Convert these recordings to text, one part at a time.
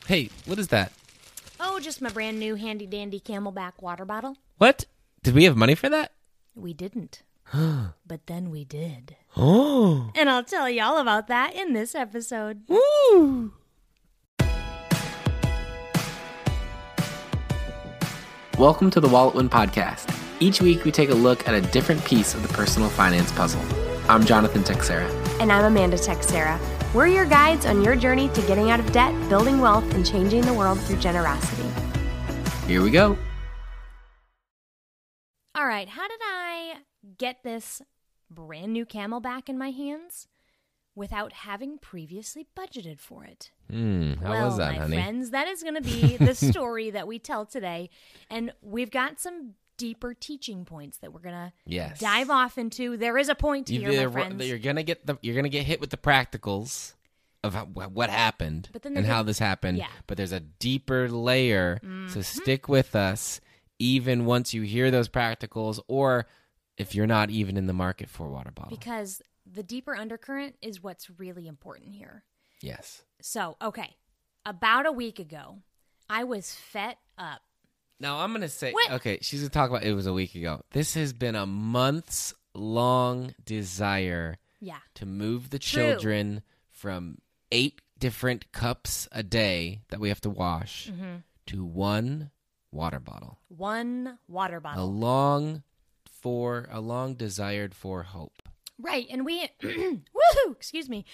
Hey, what is that? Oh, just my brand new handy dandy Camelback water bottle. What? Did we have money for that? We didn't. But then we did. Oh. And I'll tell you all about that in this episode. Woo! Welcome to the Wallet Win Podcast. Each week we take a look at a different piece of the personal finance puzzle. I'm Jonathan Texera. And I'm Amanda Texera. We're your guides on your journey to getting out of debt, building wealth, and changing the world through generosity. Here we go. All right, how did I get this brand new Camelback in my hands without having previously budgeted for it? How was that, my honey? friends, that is going to be the story that we tell today. And we've got some deeper teaching points that we're going to dive off into. There is a point here, my friends. You're gonna get hit with the practicals of what happened and how this happened. Yeah. But there's a deeper layer, so stick with us even once you hear those practicals, or if you're not even in the market for a water bottle. Because the deeper undercurrent is what's really important here. Yes. So, okay, about a week ago, I was fed up. Now, I'm going to say, What? okay, she's going to talk about it was a week ago. This has been a months-long desire to move the children from 8 different cups a day that we have to wash to one water bottle. One water A bottle. long desired for hope. Right, and we, woohoo, excuse me.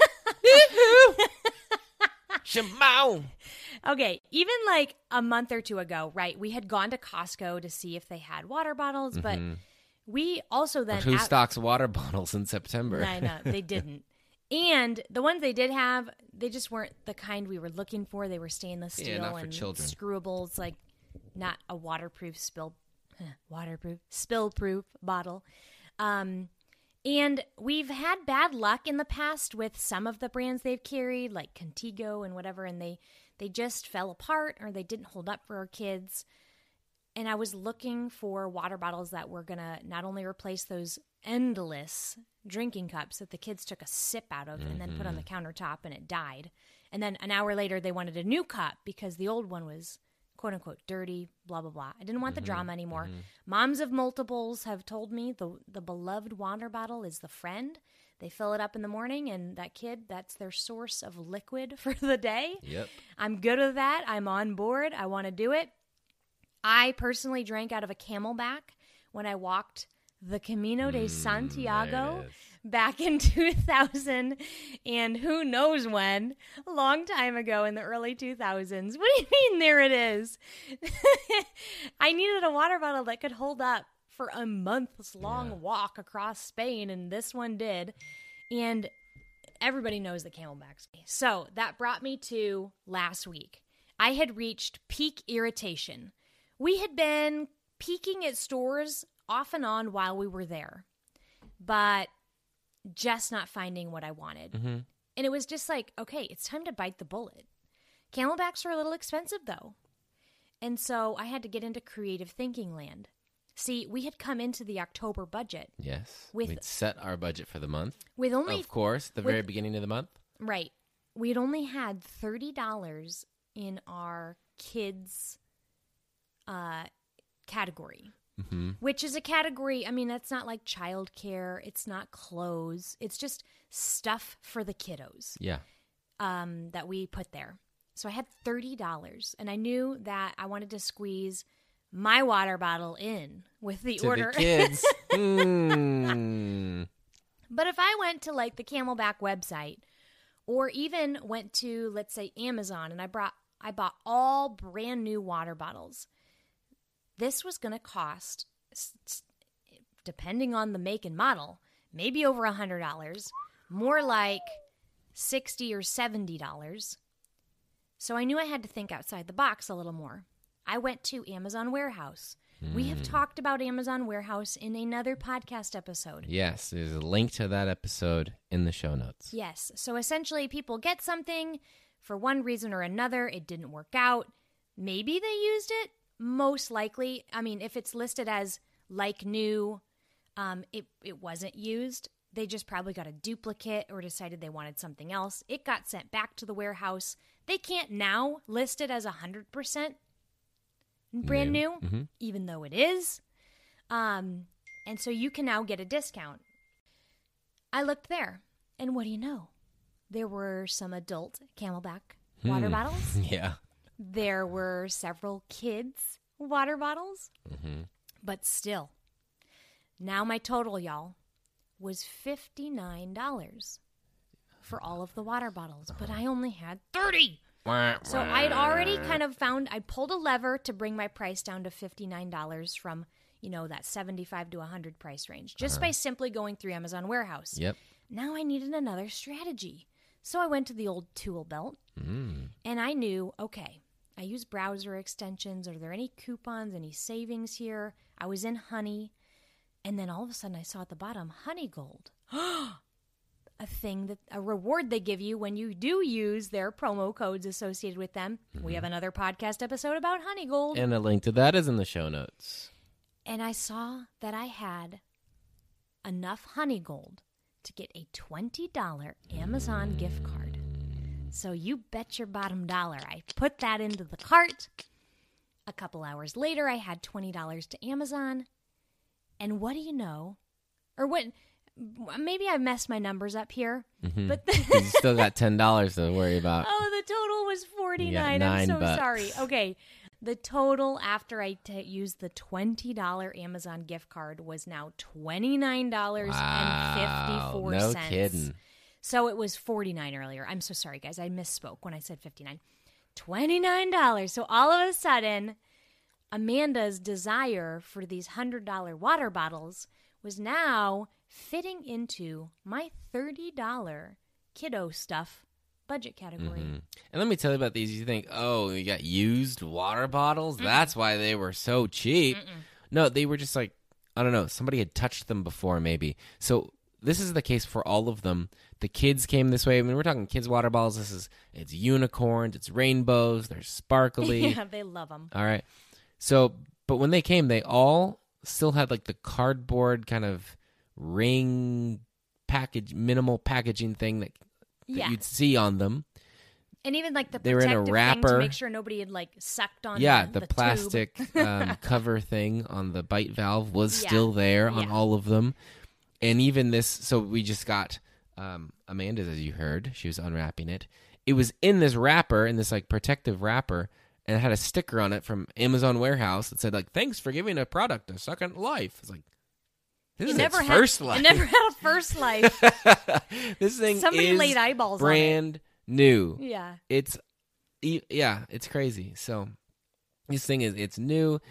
Shimao! Okay, even like a month or two ago, right, we had gone to Costco to see if they had water bottles, but we also then... But who stocks water bottles in September? I know, they didn't. And the ones they did have, they just weren't the kind we were looking for. They were stainless steel not for and children. screwables, like not a waterproof spill-proof bottle. And we've had bad luck in the past with some of the brands they've carried, like Contigo and whatever, and they just fell apart or they didn't hold up for our kids. And I was looking for water bottles that were going to not only replace those endless drinking cups that the kids took a sip out of and then put on the countertop and it died. And then an hour later, they wanted a new cup because the old one was quote unquote dirty, blah, blah, blah. I didn't want the drama anymore. Moms of multiples have told me the beloved water bottle is the friend. They fill it up in the morning and that kid, that's their source of liquid for the day. Yep. I'm good with that. I'm on board. I want to do it. I personally drank out of a Camelback when I walked the Camino de Santiago back in 2000 and who knows when, a long time ago in the early 2000s. What do you mean there it is? I needed a water bottle that could hold up for a month's long walk across Spain, and this one did. And everybody knows the Camelbacks. So that brought me to last week. I had reached peak irritation. We had been peeking at stores off and on while we were there, but just not finding what I wanted. And it was just like, okay, it's time to bite the bullet. Camelbacks are a little expensive, though. And so I had to get into creative thinking land. See, we had come into the October budget. Yes. We'd set our budget for the month. With only... Of course, the very beginning of the month. Right. We'd only had $30 in our kids' category. Which is a category, I mean, that's not like childcare. It's not clothes. It's just stuff for the kiddos. Yeah. That we put there. So I had $30, and I knew that I wanted to squeeze my water bottle in with the order. To the kids. But if I went to like the Camelback website, or even went to, let's say, Amazon, and I bought all brand new water bottles, this was going to cost, depending on the make and model, maybe over $100, more like $60 or $70. So I knew I had to think outside the box a little more. I went to Amazon Warehouse. We have talked about Amazon Warehouse in another podcast episode. Yes, there's a link to that episode in the show notes. Yes. So essentially, people get something for one reason or another. It didn't work out. Maybe they used it. Most likely. I mean, if it's listed as like new, it wasn't used. they just probably got a duplicate or decided they wanted something else. It got sent back to the warehouse. They can't now list it as 100% brand new, even though it is. And so you can now get a discount. I looked there, and what do you know? There were some adult Camelback water bottles. Yeah. There were several kids' water bottles. But still, now my total, y'all, was $59 for all of the water bottles. But I only had 30. So I'd already kind of I pulled a lever to bring my price down to $59 from, that $75 to $100 price range, just by simply going through Amazon Warehouse. Yep. Now I needed another strategy. So I went to the old tool belt, and I knew, okay, I use browser extensions. Are there any coupons, any savings here? I was in Honey, and then all of a sudden I saw at the bottom, Honey Gold. A reward they give you when you do use their promo codes associated with them. We have another podcast episode about Honey Gold. And a link to that is in the show notes. And I saw that I had enough Honey Gold to get a $20 Amazon gift card. So you bet your bottom dollar I put that into the cart. A couple hours later, I had $20 to Amazon. And what do you know? Or what... Maybe I messed my numbers up here, but you still got $10 to worry about. Oh, the total was $49. I'm so sorry. Okay, the total after I used the $20 Amazon gift card was now $29.54. No kidding. So it was $49 earlier. I'm so sorry, guys. I misspoke when I said $59. $29. So all of a sudden, Amanda's desire for these $100 water bottles was now fitting into my $30 kiddo stuff budget category. And let me tell you about these. You think, oh, you got used water bottles? That's why they were so cheap. No, they were just like, I don't know, somebody had touched them before maybe. So this is the case for all of them. The kids came this way. I mean, we're talking kids' water bottles. It's unicorns, it's rainbows, they're sparkly. Yeah, they love them. All right. So, but when they came, they all still had like the cardboard kind of ring package, minimal packaging thing that you'd see on them. And even like the they were in a wrapper thing to make sure nobody had like sucked on the plastic cover thing on the bite valve was still there on all of them. And even this, so we just got Amanda's, as you heard, she was unwrapping it. It was in this wrapper, in this like protective wrapper, and it had a sticker on it from Amazon Warehouse that said like, "Thanks for giving a product a second life." It's like, this is its first life. It never had a first life. This thing somebody is laid eyeballs brand on it. New. Yeah. It's crazy. So this thing it's new.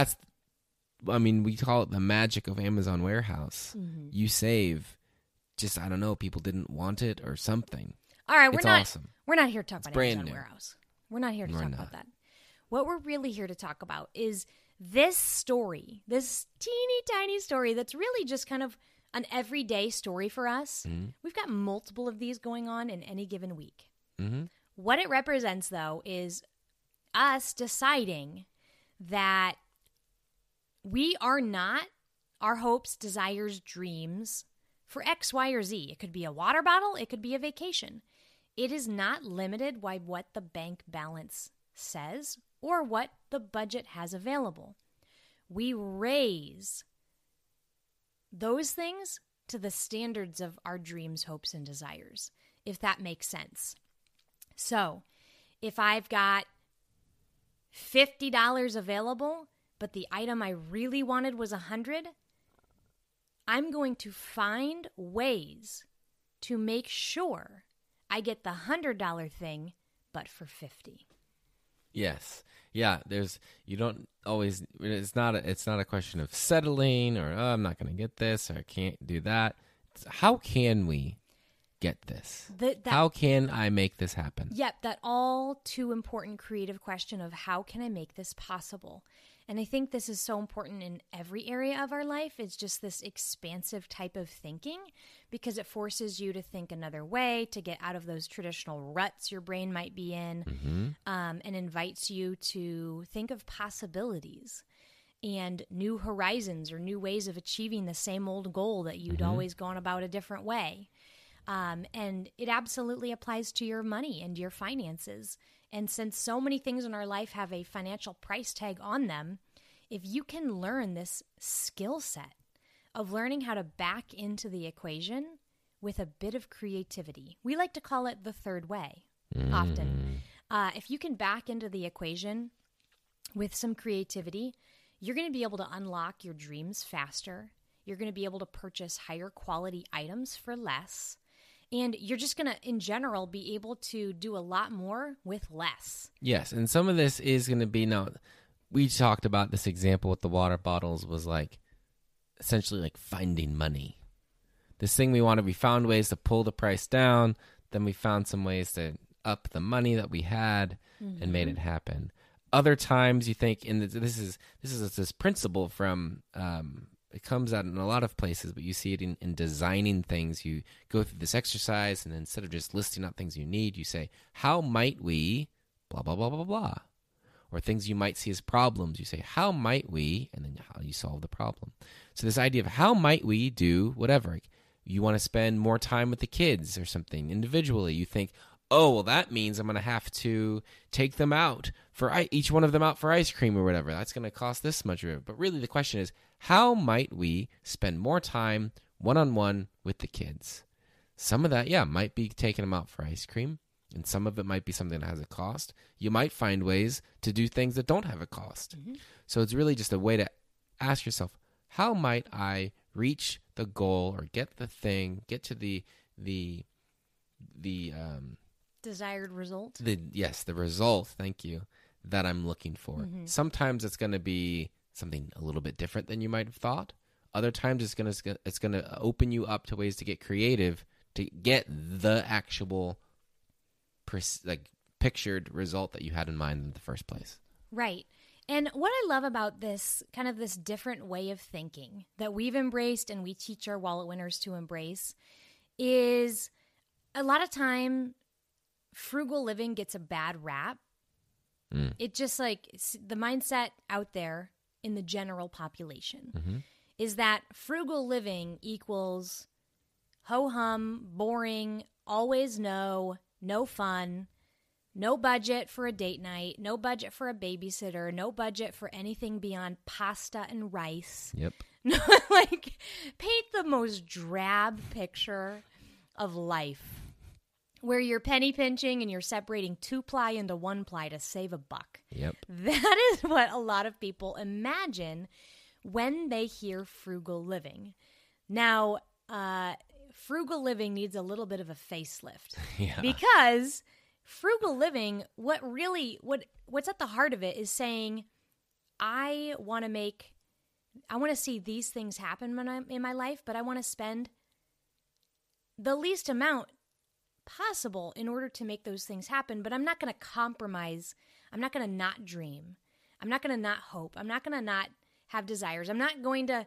We call it the magic of Amazon Warehouse. You save. Just, I don't know, people didn't want it or something. All right, awesome. We're not here to talk about Amazon new. Warehouse. We're not here to talk about that. What we're really here to talk about is this story, this teeny tiny story that's really just kind of an everyday story for us. We've got multiple of these going on in any given week. What it represents, though, is us deciding that we are not our hopes, desires, dreams for X, Y, or Z. It could be a water bottle. It could be a vacation. It is not limited by what the bank balance says or what the budget has available. We raise those things to the standards of our dreams, hopes, and desires, if that makes sense. So, if I've got $50 available, but the item I really wanted was $100, I'm going to find ways to make sure I get the $100 thing, but for $50. Yes. Yeah, you don't always, it's not a question of settling or, oh, I'm not going to get this or I can't do that. How can we get this? How can I make this happen? Yep, that all too important creative question of how can I make this possible? And I think this is so important in every area of our life. It's just this expansive type of thinking because it forces you to think another way, to get out of those traditional ruts your brain might be in, and invites you to think of possibilities. and new horizons or new ways of achieving the same old goal that you'd always gone about a different way. And it absolutely applies to your money and your finances. And since so many things in our life have a financial price tag on them, if you can learn this skill set of learning how to back into the equation with a bit of creativity, we like to call it the third way often. If you can back into the equation with some creativity, you're going to be able to unlock your dreams faster. You're going to be able to purchase higher quality items for less. And you're just going to, in general, be able to do a lot more with less. Yes, and some of this is going to be, now, we talked about this example with the water bottles was like, essentially like finding money. This thing we found ways to pull the price down, then we found some ways to up the money that we had and made it happen. Other times you think, and this is this principle from, it comes out in a lot of places, but you see it in designing things. You go through this exercise, and instead of just listing out things you need, you say, how might we blah, blah, blah, blah, blah. Or things you might see as problems. You say, how might we, and then how you solve the problem. So this idea of how might we do whatever. You want to spend more time with the kids or something individually. You think, oh, well, that means I'm going to have to take them out for each one of them out for ice cream or whatever. That's going to cost this much. But really the question is, how might we spend more time one-on-one with the kids? Some of that, might be taking them out for ice cream, and some of it might be something that has a cost. You might find ways to do things that don't have a cost. So it's really just a way to ask yourself, how might I reach the goal or get the thing, get to the desired result? The result, thank you, that I'm looking for. Sometimes it's going to be something a little bit different than you might have thought. Other times it's going to open you up to ways to get creative to get the actual pictured result that you had in mind in the first place. Right. And what I love about this kind of this different way of thinking that we've embraced and we teach our wallet winners to embrace is a lot of time frugal living gets a bad rap. It just the mindset out there in the general population is that frugal living equals ho-hum, boring, always no fun, no budget for a date night, no budget for a babysitter, no budget for anything beyond pasta and rice. Yep. Paint the most drab picture of life where you're penny pinching and you're separating 2-ply into 1-ply to save $1. Yep. That is what a lot of people imagine when they hear frugal living. Now, frugal living needs a little bit of a facelift because frugal living, what's at the heart of it is saying, I want to see these things happen in my life, but I want to spend the least amount possible in order to make those things happen. But I'm not going to compromise. I'm not going to not dream. I'm not going to not hope. I'm not going to not have desires. I'm not going to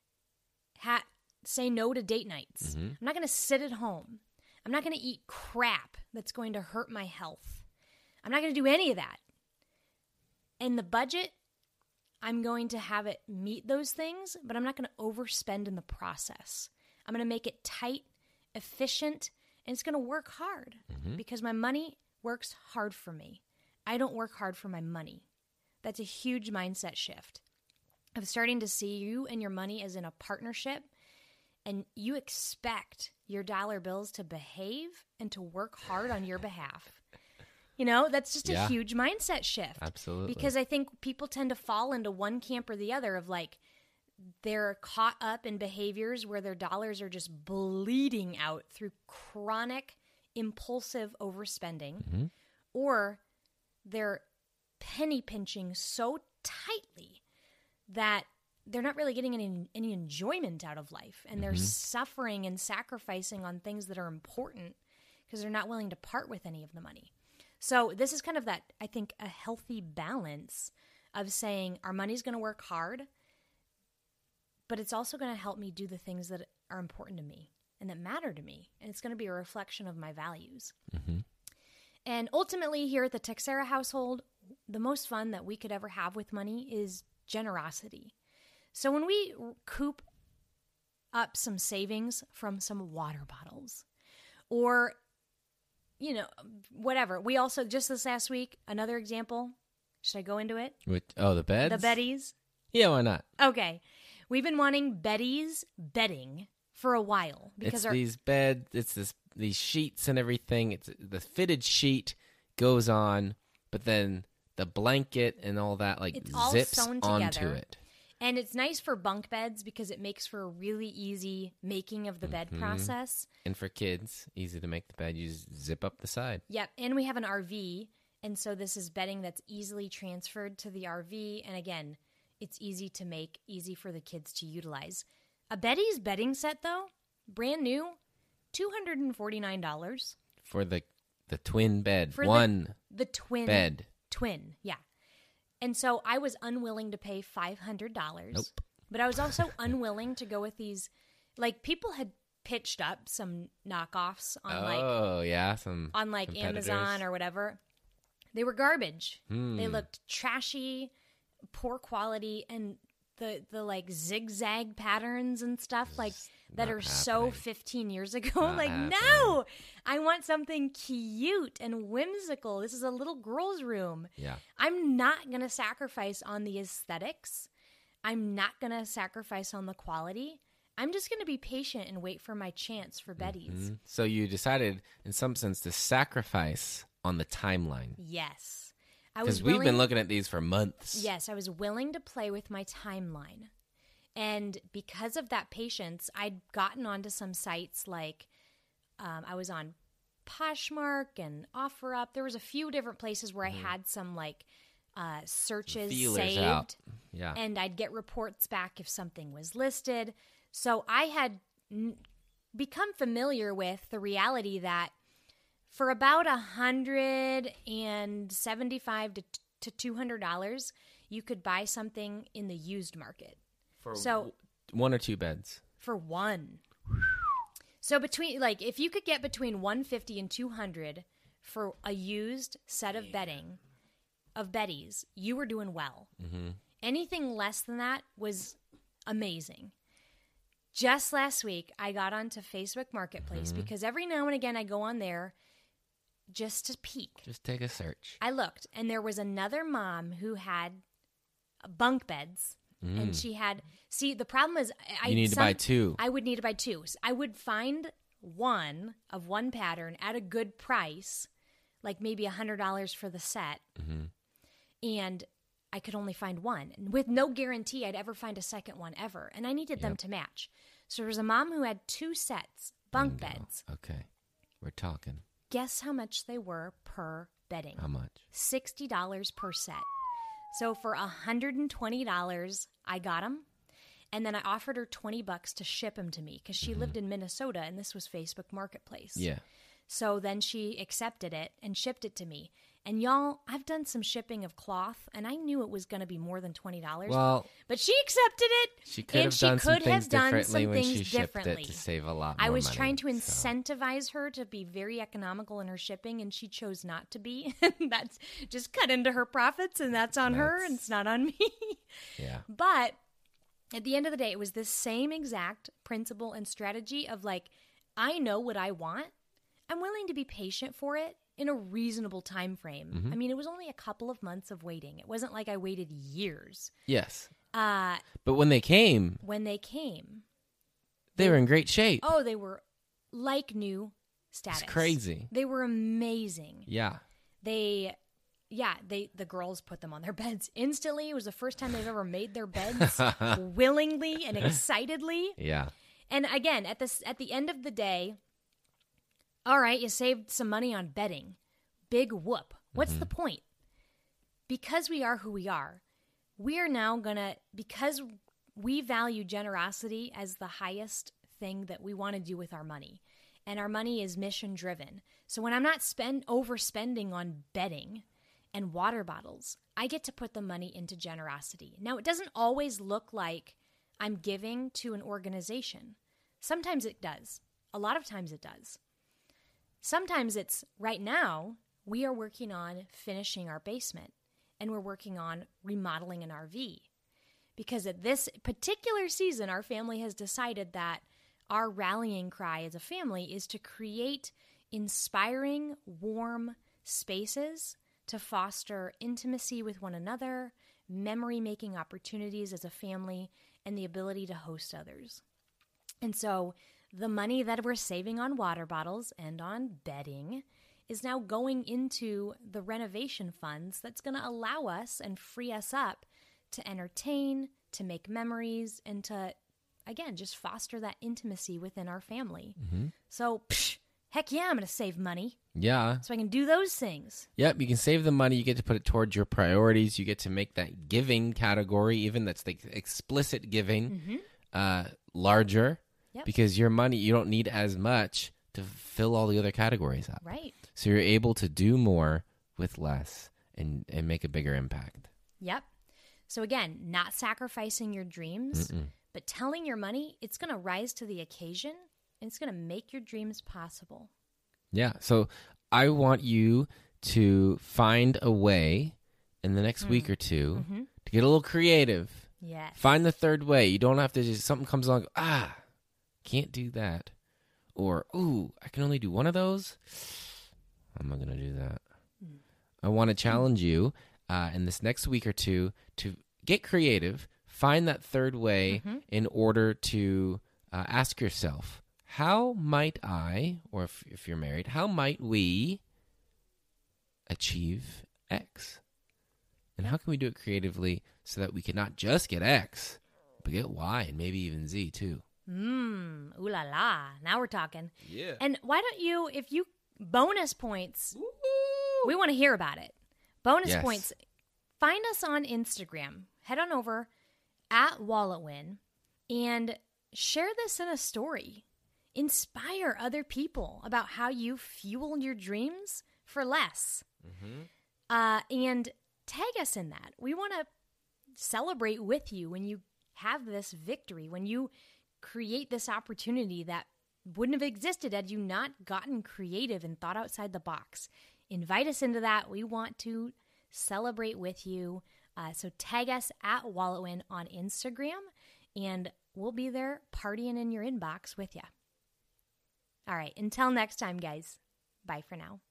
say no to date nights. I'm not going to sit at home. I'm not going to eat crap that's going to hurt my health. I'm not going to do any of that. And the budget, I'm going to have it meet those things, but I'm not going to overspend in the process. I'm going to make it tight, efficient, and it's going to work hard because my money works hard for me. I don't work hard for my money. That's a huge mindset shift of starting to see you and your money as in a partnership, and you expect your dollar bills to behave and to work hard on your behalf. That's just a huge mindset shift. Absolutely. Because I think people tend to fall into one camp or the other of they're caught up in behaviors where their dollars are just bleeding out through chronic, impulsive overspending, or they're penny pinching so tightly that they're not really getting any enjoyment out of life, and they're suffering and sacrificing on things that are important because they're not willing to part with any of the money. So this is kind of that, I think, a healthy balance of saying our money's going to work hard, but it's also going to help me do the things that are important to me and that matter to me, and it's going to be a reflection of my values. And ultimately here at the Texera household, the most fun that we could ever have with money is generosity. So when we coop up some savings from some water bottles or, whatever. We also, just this last week, another example. Should I go into it? The beds? The Betties? Yeah, why not? Okay. We've been wanting Betties bedding for a while. Because these beds, these sheets and everything. It's the fitted sheet goes on, but then the blanket and all that it's zips onto it. And it's nice for bunk beds because it makes for a really easy making of the bed process. And for kids, easy to make the bed. You just zip up the side. Yep. And we have an RV. And so this is bedding that's easily transferred to the RV. And again, it's easy to make, easy for the kids to utilize. A Betty's bedding set, though, brand new, $249. For the twin bed. For the twin bed. Twin, yeah. And so I was unwilling to pay $500. Nope. But I was also unwilling to go with these, people had pitched up some knockoffs on some on Amazon or whatever. They were garbage. They looked trashy, poor quality, and the zigzag patterns and stuff that are so 15 years ago. No, I want something cute and whimsical. This is a little girl's room. Yeah. I'm not going to sacrifice on the aesthetics. I'm not going to sacrifice on the quality. I'm just going to be patient and wait for my chance for Betty's. So you decided, in some sense, to sacrifice on the timeline. Yes. Because we've been looking at these for months. Yes, I was willing to play with my timeline. And because of that patience, I'd gotten onto some sites I was on Poshmark and OfferUp. There was a few different places where I had some searches saved. Out. Yeah. And I'd get reports back if something was listed. So I had become familiar with the reality that for about $175 to $200, you could buy something in the used market. For one or two beds? For one. So if you could get between $150 and $200 for a used set of bedding, of Betty's, you were doing well. Mm-hmm. Anything less than that was amazing. Just last week, I got onto Facebook Marketplace because every now and again I go on there just to peek. Just take a search. I looked, and there was another mom who had bunk beds, and she had... See, the problem is... You need to buy two. I would need to buy two. So I would find one of one pattern at a good price, like maybe $100 for the set, and I could only find one, with no guarantee I'd ever find a second one ever, and I needed them to match. So there was a mom who had two sets, bunk beds. Okay, we're talking. Guess how much they were per bedding? How much? $60 per set. So for $120, I got them. And then I offered her $20 to ship them to me because she lived in Minnesota and this was Facebook Marketplace. Yeah. So then she accepted it and shipped it to me. And y'all, I've done some shipping of cloth, and I knew it was going to be more than $20. Well, but she accepted it. She could have done some things differently when she shipped it to save a lot more money. I was trying to incentivize her to be very economical in her shipping, and she chose not to be. That's just cut into her profits, and that's on her, and it's not on me. Yeah. But at the end of the day, it was this same exact principle and strategy of I know what I want. I'm willing to be patient for it in a reasonable time frame. I mean, it was only a couple of months of waiting. It wasn't like I waited years. Yes. But when they came, they were in great shape. Oh, they were like new status. It's crazy. They were amazing. Yeah. The girls put them on their beds instantly. It was the first time they've ever made their beds willingly and excitedly. Yeah. And again, at the end of the day, all right, you saved some money on bedding. Big whoop. What's the point? Because we are who we are now because we value generosity as the highest thing that we want to do with our money. And our money is mission driven. So when I'm not overspending on bedding and water bottles, I get to put the money into generosity. Now, it doesn't always look like I'm giving to an organization. Sometimes it does. A lot of times it does. Sometimes it's right now, we are working on finishing our basement and we're working on remodeling an RV. because at this particular season, our family has decided that our rallying cry as a family is to create inspiring, warm spaces to foster intimacy with one another, memory-making opportunities as a family, and the ability to host others. And so the money that we're saving on water bottles and on bedding is now going into the renovation funds that's going to allow us and free us up to entertain, to make memories, and to, again, just foster that intimacy within our family. Mm-hmm. So, heck yeah, I'm going to save money. Yeah. So I can do those things. Yep, you can save the money. You get to put it towards your priorities. You get to make that giving category, even that's the explicit giving, larger. Yep. Because your money, you don't need as much to fill all the other categories up. Right. So you're able to do more with less and make a bigger impact. Yep. So again, not sacrificing your dreams, but telling your money it's going to rise to the occasion and it's going to make your dreams possible. Yeah. So I want you to find a way in the next week or two to get a little creative. Yes. Find the third way. You don't have to just, something comes along, can't do that. Or, I can only do one of those. I'm not going to do that. I want to challenge you in this next week or two to get creative, find that third way in order to ask yourself, how might I, or if you're married, how might we achieve X? And how can we do it creatively so that we can not just get X, but get Y and maybe even Z too? Ooh la la. Now we're talking. Yeah. And why don't you, if you, bonus points, we want to hear about it. Bonus points, find us on Instagram. Head on over @WalletWin and share this in a story. Inspire other people about how you fuel your dreams for less. And tag us in that. We want to celebrate with you when you have this victory, when you create this opportunity that wouldn't have existed had you not gotten creative and thought outside the box. Invite us into that. We want to celebrate with you. So tag us @WalletWin on Instagram, and we'll be there partying in your inbox with you. All right, until next time, guys. Bye for now.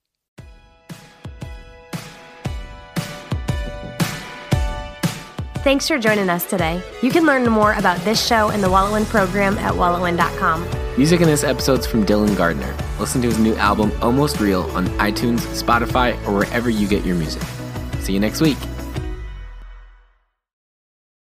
Thanks for joining us today. You can learn more about this show and the WalletWin program at walletwin.com. Music in this episode's from Dylan Gardner. Listen to his new album, Almost Real, on iTunes, Spotify, or wherever you get your music. See you next week.